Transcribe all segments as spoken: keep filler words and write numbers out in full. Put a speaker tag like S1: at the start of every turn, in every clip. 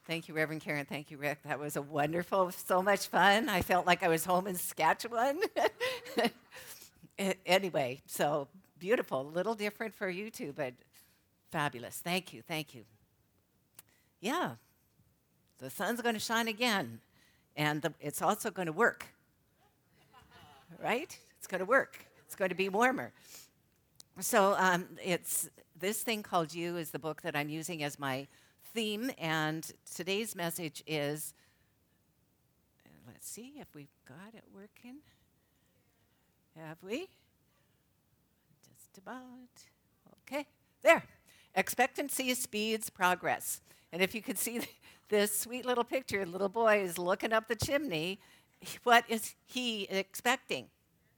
S1: Thank you, Reverend Karen. Thank you, Rick. That was a wonderful, so much fun. I felt like I was home in Saskatchewan. A- anyway, so beautiful. A little different for you two, but fabulous. Thank you. Thank you. Yeah, the sun's going to shine again, and the, it's also going to work, right? It's going to work. It's going to be warmer. So um, it's this thing called You is the book that I'm using as my theme, and today's message is, let's see if we've got it working. Have we? Just about. Okay, there. Expectancy speeds progress. And if you could see this sweet little picture, the little boy is looking up the chimney. What is he expecting?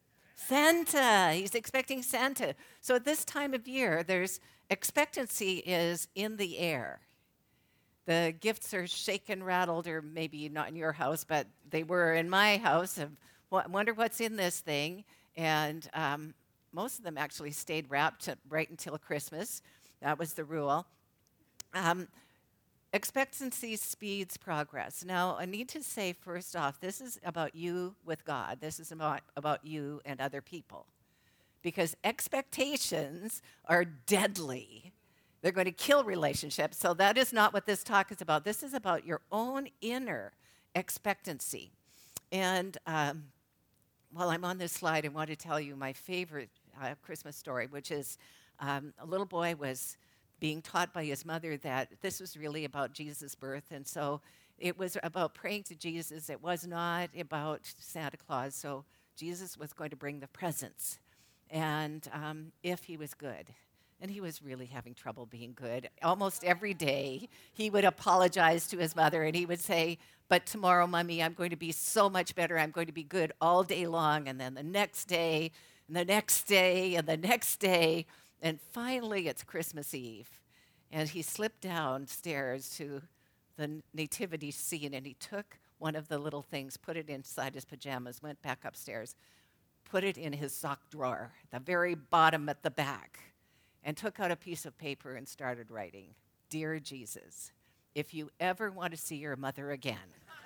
S1: Santa. He's expecting Santa. So at this time of year, there's expectancy is in the air. The gifts are shaken, rattled, or maybe not in your house, but they were in my house. Of, wonder what's in this thing. And um, most of them actually stayed wrapped right until Christmas. That was the rule. Um, expectancy speeds progress. Now, I need to say first off, this is about you with God. This is about, about you and other people. Because expectations are deadly. They're going to kill relationships. So that is not what this talk is about. This is about your own inner expectancy. And um, while I'm on this slide, I want to tell you my favorite uh, Christmas story, which is um, a little boy was being taught by his mother that this was really about Jesus' birth. And so it was about praying to Jesus. It was not about Santa Claus. So Jesus was going to bring the presents. And um, if he was good. And he was really having trouble being good. Almost every day, he would apologize to his mother, and he would say, but tomorrow, Mommy, I'm going to be so much better. I'm going to be good all day long. And then the next day, and the next day, and the next day. And finally, it's Christmas Eve. And he slipped downstairs to the nativity scene, and he took one of the little things, put it inside his pajamas, went back upstairs, put it in his sock drawer, the very bottom at the back, and took out a piece of paper and started writing, Dear Jesus, if you ever want to see your mother again.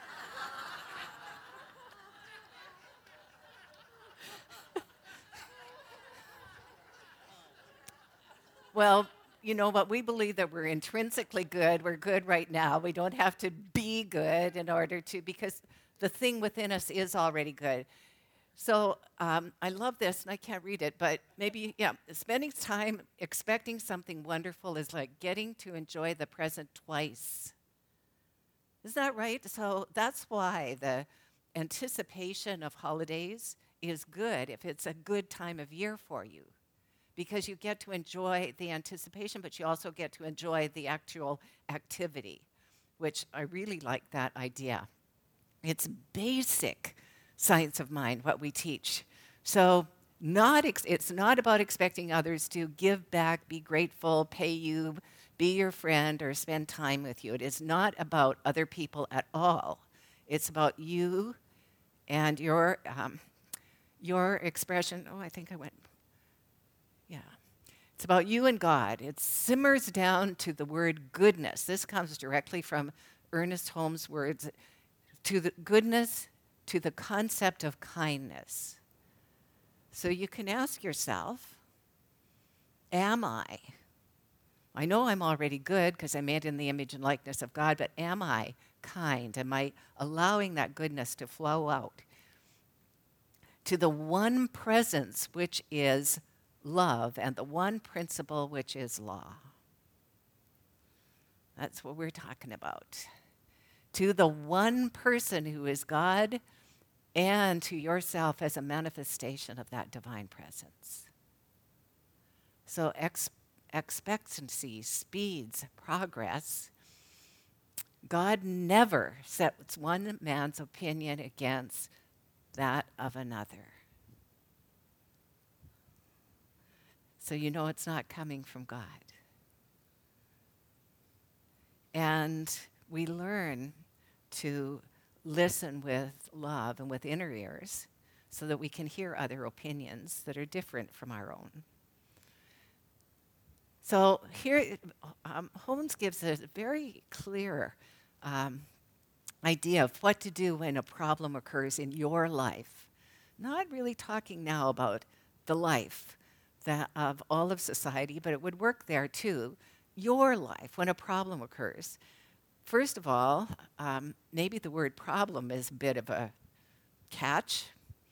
S1: Well, you know what? We believe that we're intrinsically good. We're good right now. We don't have to be good in order to, because the thing within us is already good. So um, I love this, and I can't read it, but maybe, yeah, spending time expecting something wonderful is like getting to enjoy the present twice. Is that right? So that's why the anticipation of holidays is good if it's a good time of year for you, because you get to enjoy the anticipation, but you also get to enjoy the actual activity, which I really like that idea. It's basic science of mind, what we teach. So not ex- it's not about expecting others to give back, be grateful, pay you, be your friend, or spend time with you. It is not about other people at all. It's about you and your um, your expression. Oh, I think I went, yeah. It's about you and God. It simmers down to the word goodness. This comes directly from Ernest Holmes' words, to the goodness, to the concept of kindness. So you can ask yourself, am I? I know I'm already good because I'm made in the image and likeness of God, but am I kind? Am I allowing that goodness to flow out to the one presence which is love and the one principle which is law? That's what we're talking about. To the one person who is God, and to yourself as a manifestation of that divine presence. So ex- expectancy speeds progress. God never sets one man's opinion against that of another. So you know it's not coming from God. And we learn to listen with love and with inner ears so that we can hear other opinions that are different from our own. So here, um, Holmes gives a very clear um, idea of what to do when a problem occurs in your life. Not really talking now about the life that of all of society, but it would work there too. Your life, when a problem occurs. First of all, um, maybe the word problem is a bit of a catch.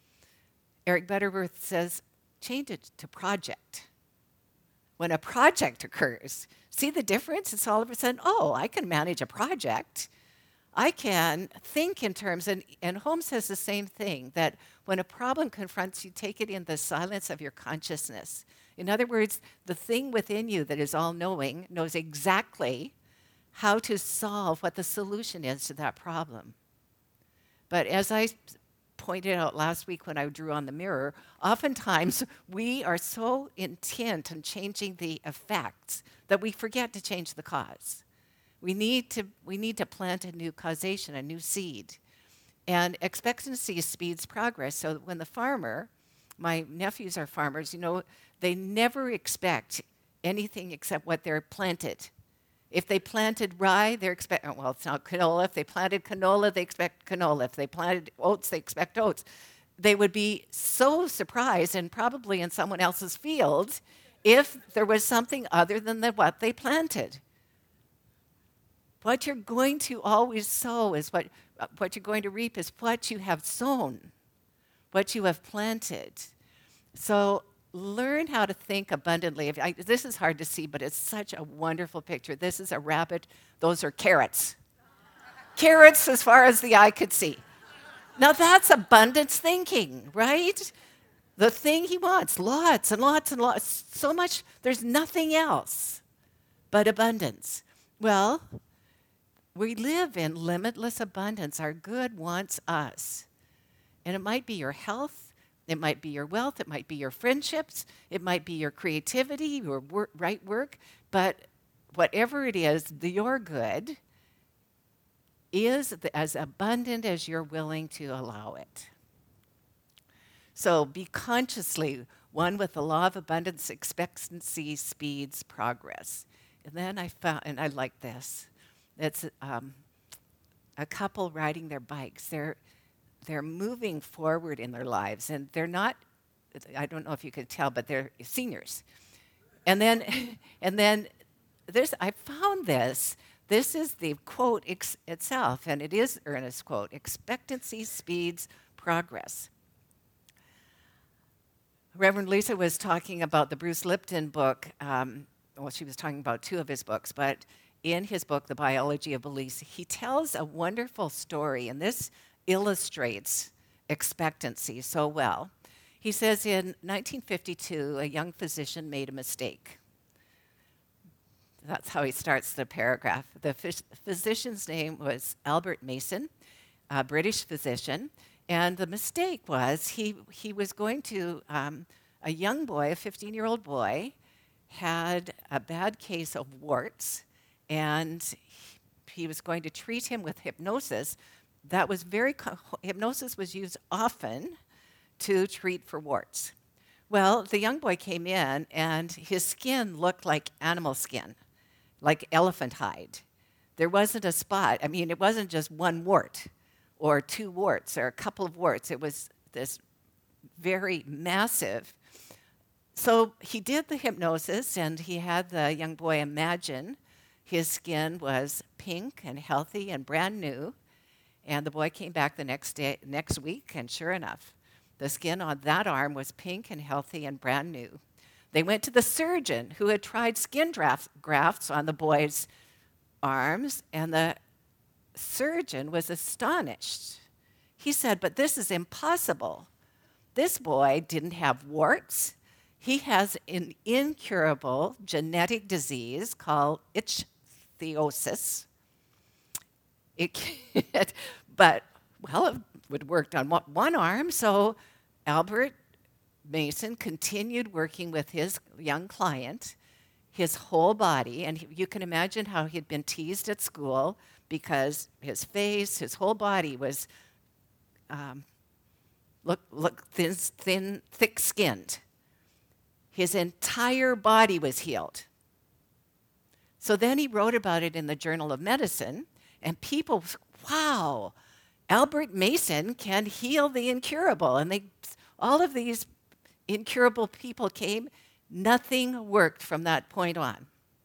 S1: Eric Butterworth says, change it to project. When a project occurs, see the difference? It's all of a sudden, oh, I can manage a project. I can think in terms, and, and Holmes says the same thing, that when a problem confronts you, take it in the silence of your consciousness. In other words, the thing within you that is all-knowing knows exactly how to solve what the solution is to that problem. But as I pointed out last week when I drew on the mirror, oftentimes we are so intent on changing the effects that we forget to change the cause. We need to, we need to plant a new causation, a new seed. And expectancy speeds progress. So when the farmer, my nephews are farmers, you know, they never expect anything except what they're planted. If they planted rye, they're expecting, well, it's not canola. If they planted canola, they expect canola. If they planted oats, they expect oats. They would be so surprised, and probably in someone else's field, if there was something other than the, what they planted. What you're going to always sow is what, what you're going to reap is what you have sown, what you have planted. So learn how to think abundantly. If I, this is hard to see, but it's such a wonderful picture. This is a rabbit. Those are carrots. Carrots as far as the eye could see. Now that's abundance thinking, right? The thing he wants, lots and lots and lots, so much, there's nothing else but abundance. Well, we live in limitless abundance. Our good wants us. And it might be your health, it might be your wealth, it might be your friendships, it might be your creativity, your work, right work, but whatever it is, the, your good is as abundant as you're willing to allow it. So be consciously one with the law of abundance. Expectancy speeds progress. And then I found, and I like this, it's um, a couple riding their bikes. They're They're moving forward in their lives, and they're not, I don't know if you could tell, but they're seniors. And then, and then there's, I found this. This is the quote ex- itself, and it is Ernest's quote, expectancy speeds progress. Reverend Lisa was talking about the Bruce Lipton book. Um, well, she was talking about two of his books, but in his book, The Biology of Beliefs, he tells a wonderful story, and this illustrates expectancy so well. He says in nineteen fifty-two, a young physician made a mistake. That's how he starts the paragraph. The phys- physician's name was Albert Mason, a British physician, and the mistake was he, he was going to, um, a young boy, a fifteen-year-old boy, had a bad case of warts, and he was going to treat him with hypnosis. That was very, hypnosis was used often to treat for warts. Well, the young boy came in, and his skin looked like animal skin, like elephant hide. There wasn't a spot. I mean, it wasn't just one wart or two warts or a couple of warts. It was this very massive. So he did the hypnosis, and he had the young boy imagine his skin was pink and healthy and brand new. And the boy came back the next day, next week, and sure enough, the skin on that arm was pink and healthy and brand new. They went to the surgeon who had tried skin draft, grafts on the boy's arms, and the surgeon was astonished. He said, "But this is impossible. This boy didn't have warts. He has an incurable genetic disease called ichthyosis." It, but, well, it would worked on one arm, so Albert Mason continued working with his young client, his whole body, and he, you can imagine how he'd been teased at school because his face, his whole body was um, look, look thin, thin, thick-skinned. His entire body was healed. So then he wrote about it in the Journal of Medicine, And people, wow, Albert Mason can heal the incurable. And they, all of these incurable people came. Nothing worked from that point on.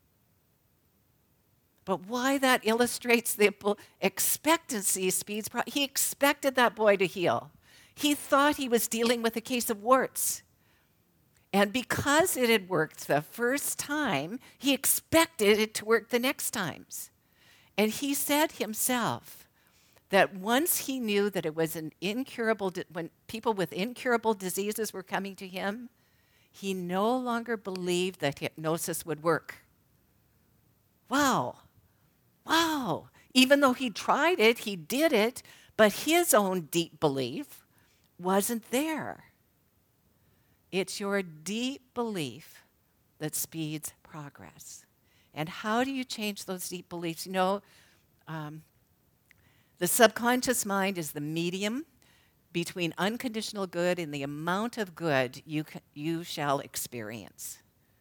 S1: But why that illustrates the expectancy speeds. Pro- he expected that boy to heal. He thought he was dealing with a case of warts. And because it had worked the first time, he expected it to work the next times. And he said himself that once he knew that it was an incurable, di- when people with incurable diseases were coming to him, he no longer believed that hypnosis would work. Wow. Wow. Even though he tried it, he did it, but his own deep belief wasn't there. It's your deep belief that speeds progress. And how do you change those deep beliefs? You know, um, the subconscious mind is the medium between unconditional good and the amount of good you, ca- you shall experience.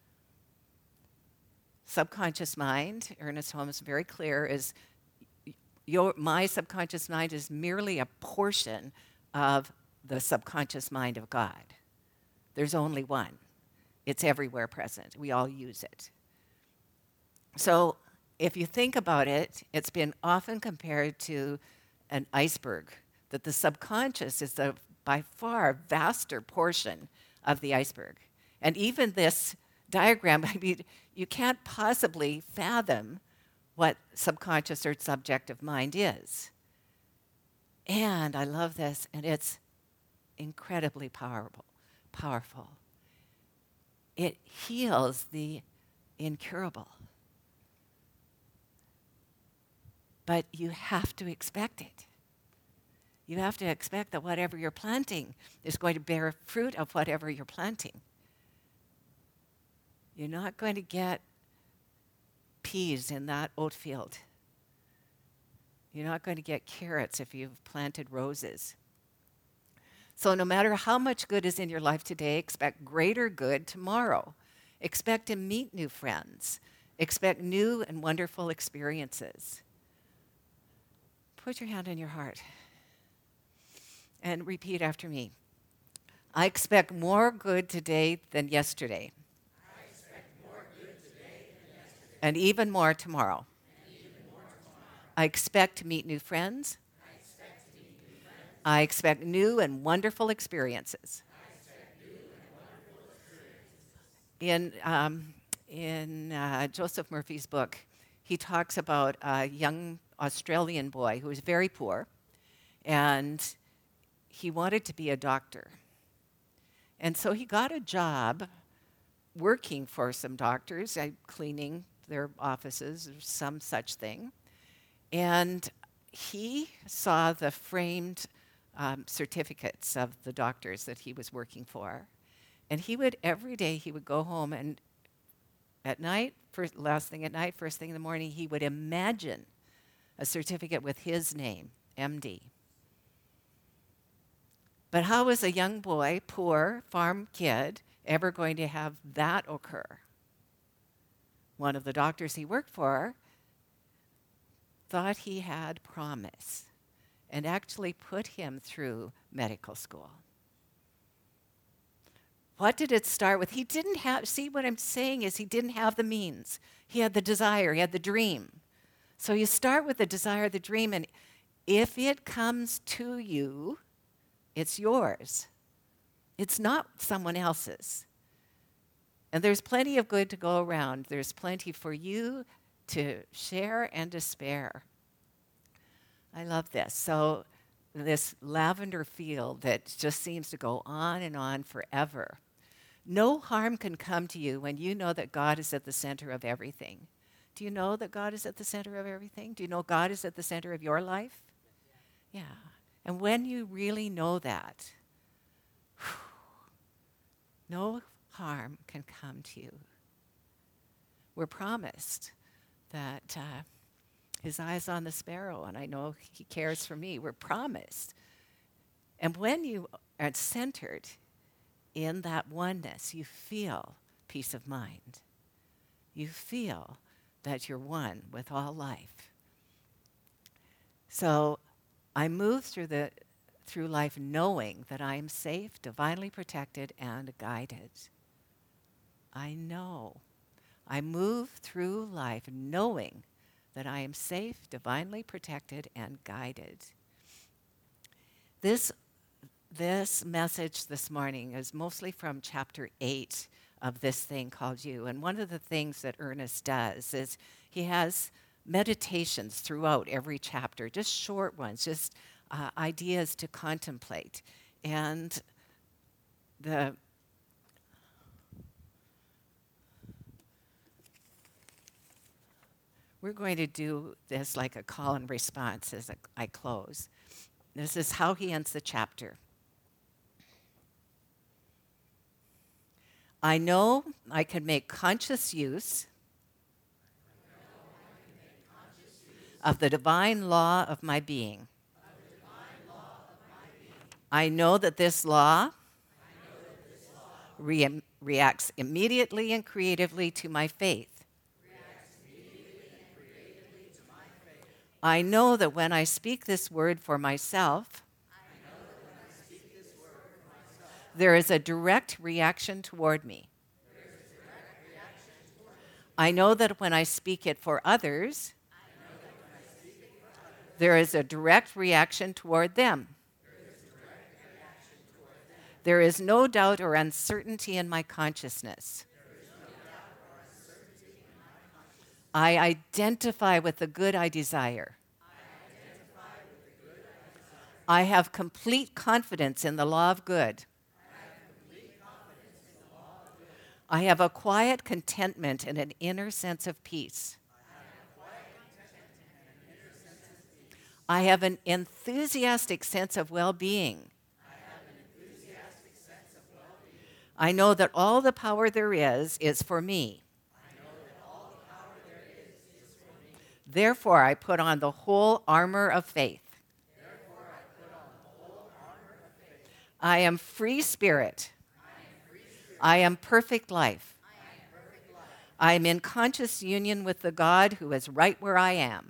S1: Subconscious mind, Ernest Holmes is very clear, is your, my subconscious mind is merely a portion of the subconscious mind of God. There's only one. It's everywhere present. We all use it. So if you think about it, it's been often compared to an iceberg, that the subconscious is the by far vaster portion of the iceberg. And even this diagram, I mean, you can't possibly fathom what subconscious or subjective mind is. And I love this, and it's incredibly powerful. Powerful. It heals the incurable. But you have to expect it. You have to expect that whatever you're planting is going to bear fruit of whatever you're planting. You're not going to get peas in that oat field. You're not going to get carrots if you've planted roses. So no matter how much good is in your life today, expect greater good tomorrow. Expect to meet new friends. Expect new and wonderful experiences. Put your hand on your heart and repeat after me. I expect more good today than yesterday.
S2: I expect more good today than yesterday.
S1: And even more tomorrow.
S2: And even more tomorrow.
S1: I expect to meet new friends.
S2: I expect to meet new friends.
S1: I expect new and wonderful experiences.
S2: I expect new and wonderful experiences.
S1: In, um, in uh, Joseph Murphy's book, he talks about a young Australian boy who was very poor, and he wanted to be a doctor. And so he got a job working for some doctors, uh, cleaning their offices or some such thing. And he saw the framed um, certificates of the doctors that he was working for. And he would, every day, he would go home and at night, first, last thing at night, first thing in the morning, he would imagine a certificate with his name, M D. But how was a young boy, poor, farm kid, ever going to have that occur? One of the doctors he worked for thought he had promise and actually put him through medical school. What did it start with? He didn't have, see what I'm saying is he didn't have the means. He had the desire, he had the dream. So you start with the desire, the dream, and if it comes to you, it's yours. It's not someone else's. And there's plenty of good to go around. There's plenty for you to share and to spare. I love this. So this lavender field that just seems to go on and on forever. No harm can come to you when you know that God is at the center of everything. Do you know that God is at the center of everything? Do you know God is at the center of your life? Yeah. And when you really know that, whew, no harm can come to you. We're promised that uh, his eye's on the sparrow, and I know he cares for me. We're promised. And when you are centered in that oneness, you feel peace of mind. You feel that you're one with all life. So I move through the through life knowing that I am safe, divinely protected, and guided. I know. I move through life knowing that I am safe, divinely protected, and guided. This, this message this morning is mostly from chapter eight of this thing called You. And one of the things that Ernest does is he has meditations throughout every chapter, just short ones, just uh, ideas to contemplate. And the we're going to do this like a call and response as I close. This is how he ends the chapter. I know I can make conscious use of the divine law of my being. I know that this law re- reacts immediately and creatively to my faith. I know that when I speak this word for myself, there is a direct reaction toward me. I know that when I speak it for others, there is a direct reaction toward them. There is no doubt or uncertainty in my consciousness. I identify with the good I desire. I have complete confidence in the law of good. I have a quiet contentment and an inner sense of peace. I have an enthusiastic sense of well-being. I know that all the power there is is for me. Therefore, I put on the whole armor of faith. I am free spirit. I am perfect life. I am in conscious union with the God who is right where I am.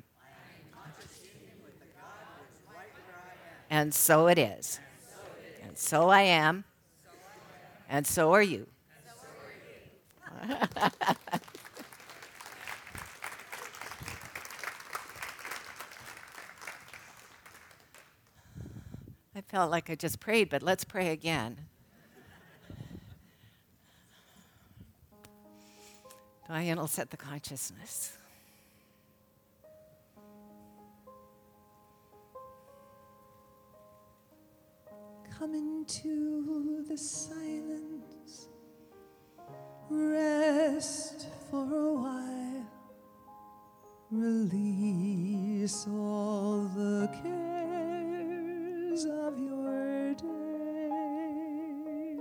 S1: And so it is. And so I am. And so are you. I felt like I just prayed, but let's pray again. Diane will set the consciousness.
S3: Come into the silence, rest for a while, release all the cares of your day.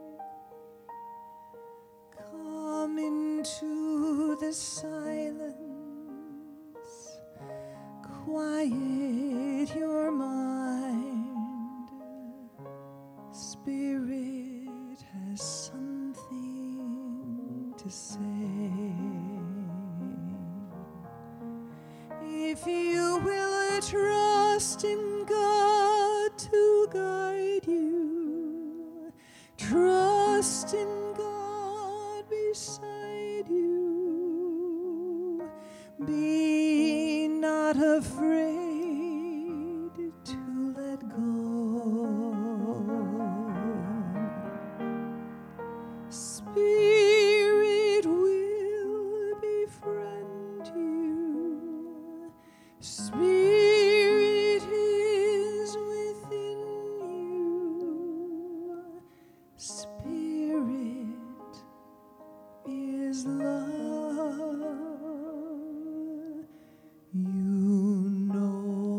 S3: Come into the silence, quiet your mind. Spirit has something to say. If you will trust in God to guide you, trust in God beside you, be not afraid to let go. Spirit will befriend you. Spirit is within you. Spirit is love. You know.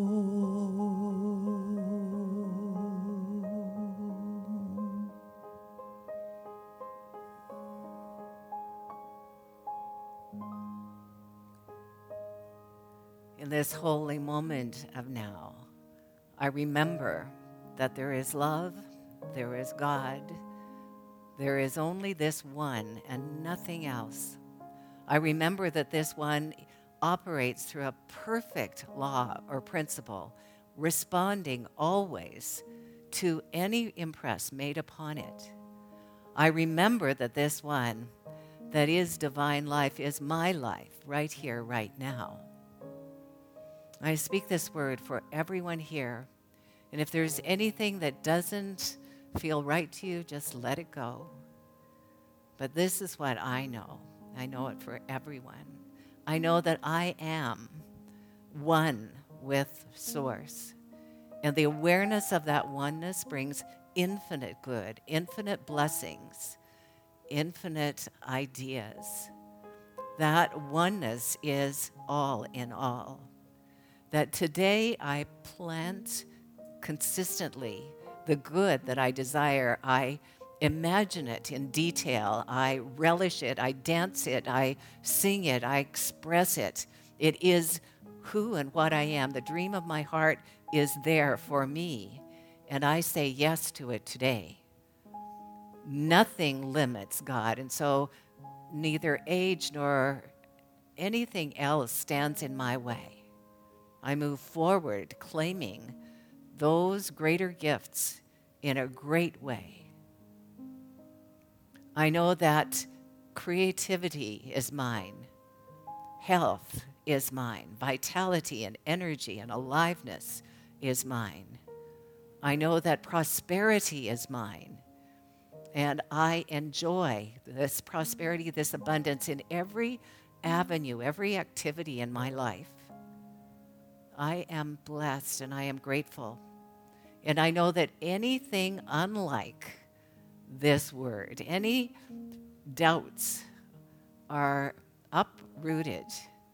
S1: In this holy moment of now, I remember that there is love, there is God, there is only this one and nothing else. I remember that this one operates through a perfect law or principle, responding always to any impress made upon it. I remember that this one that is divine life is my life right here, right now. I speak this word for everyone here. And if there's anything that doesn't feel right to you, just let it go. But this is what I know. I know it for everyone. I know that I am one with Source. And the awareness of that oneness brings infinite good, infinite blessings, infinite ideas. That oneness is all in all. That today I plant consistently the good that I desire. I imagine it in detail. I relish it. I dance it. I sing it. I express it. It is who and what I am. The dream of my heart is there for me. And I say yes to it today. Nothing limits God. And so neither age nor anything else stands in my way. I move forward claiming those greater gifts in a great way. I know that creativity is mine. Health is mine. Vitality and energy and aliveness is mine. I know that prosperity is mine. And I enjoy this prosperity, this abundance in every avenue, every activity in my life. I am blessed and I am grateful. And I know that anything unlike this word, any doubts are uprooted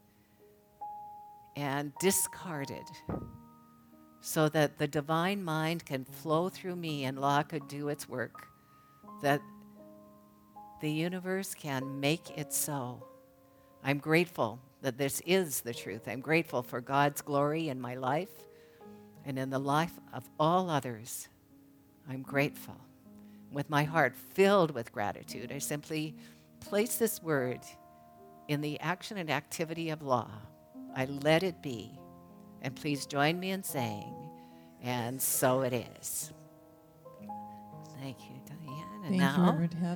S1: and discarded so that the divine mind can flow through me and law could do its work, that the universe can make it so. I'm grateful that this is the truth. I'm grateful for God's glory in my life and in the life of all others. I'm grateful. With my heart filled with gratitude, I simply place this word in the action and activity of law. I let it be. And please join me in saying, and so it is. Thank you, Diane. And
S3: Thank you,
S1: now
S3: Reverend Heather.